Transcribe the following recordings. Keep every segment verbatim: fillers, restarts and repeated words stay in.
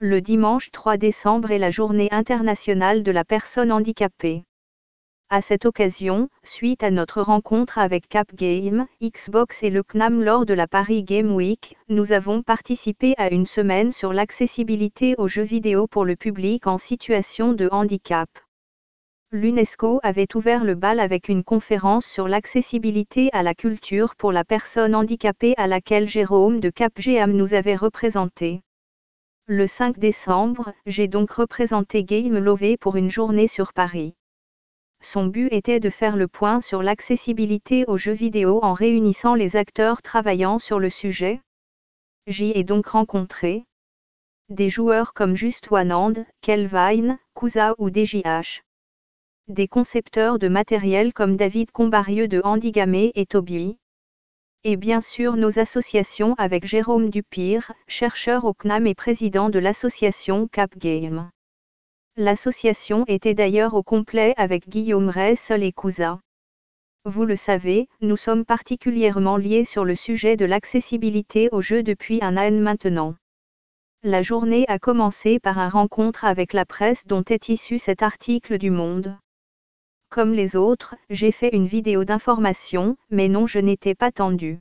Le dimanche trois décembre est la journée internationale de la personne handicapée. À cette occasion, suite à notre rencontre avec Cap Game, Xbox et le C N A M lors de la Paris Game Week, nous avons participé à une semaine sur l'accessibilité aux jeux vidéo pour le public en situation de handicap. L'UNESCO avait ouvert le bal avec une conférence sur l'accessibilité à la culture pour la personne handicapée à laquelle Jérôme de Capgam nous avait représenté. Le cinq décembre, j'ai donc représenté Game Lové pour une journée sur Paris. Son but était de faire le point sur l'accessibilité aux jeux vidéo en réunissant les acteurs travaillant sur le sujet. J'y ai donc rencontré des joueurs comme Just Wanand, Kelvin, Kusa ou D J H. Des concepteurs de matériel comme David Combarieux de Handigamé et Toby. Et bien sûr nos associations avec Jérôme Dupire, chercheur au C N A M et président de l'association Cap Game. L'association était d'ailleurs au complet avec Guillaume Ressel et Kusa. Vous le savez, nous sommes particulièrement liés sur le sujet de l'accessibilité aux jeux depuis un an maintenant. La journée a commencé par une rencontre avec la presse dont est issu cet article du Monde. Comme les autres, j'ai fait une vidéo d'information, mais non, je n'étais pas tendu.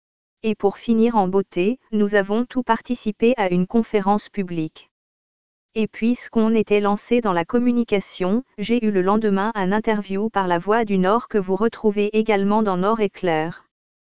Et pour finir en beauté, nous avons tous participé à une conférence publique. Et puisqu'on était lancé dans la communication, j'ai eu le lendemain un interview par La Voix du Nord que vous retrouvez également dans Nord et Clair.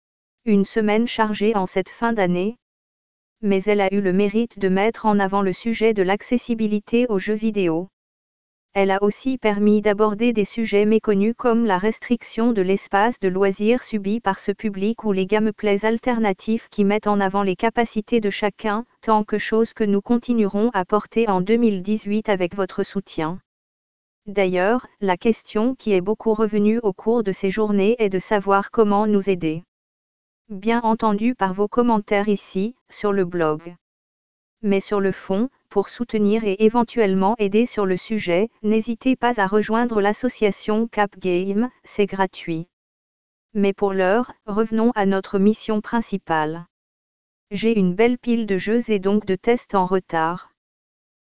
Une semaine chargée en cette fin d'année. Mais elle a eu le mérite de mettre en avant le sujet de l'accessibilité aux jeux vidéo. Elle a aussi permis d'aborder des sujets méconnus comme la restriction de l'espace de loisirs subi par ce public ou les gameplays alternatifs qui mettent en avant les capacités de chacun, tant que chose que nous continuerons à porter en deux mille dix-huit avec votre soutien. D'ailleurs, la question qui est beaucoup revenue au cours de ces journées est de savoir comment nous aider. Bien entendu par vos commentaires ici, sur le blog. Mais sur le fond, pour soutenir et éventuellement aider sur le sujet, n'hésitez pas à rejoindre l'association Cap Game, c'est gratuit. Mais pour l'heure, revenons à notre mission principale. J'ai une belle pile de jeux et donc de tests en retard.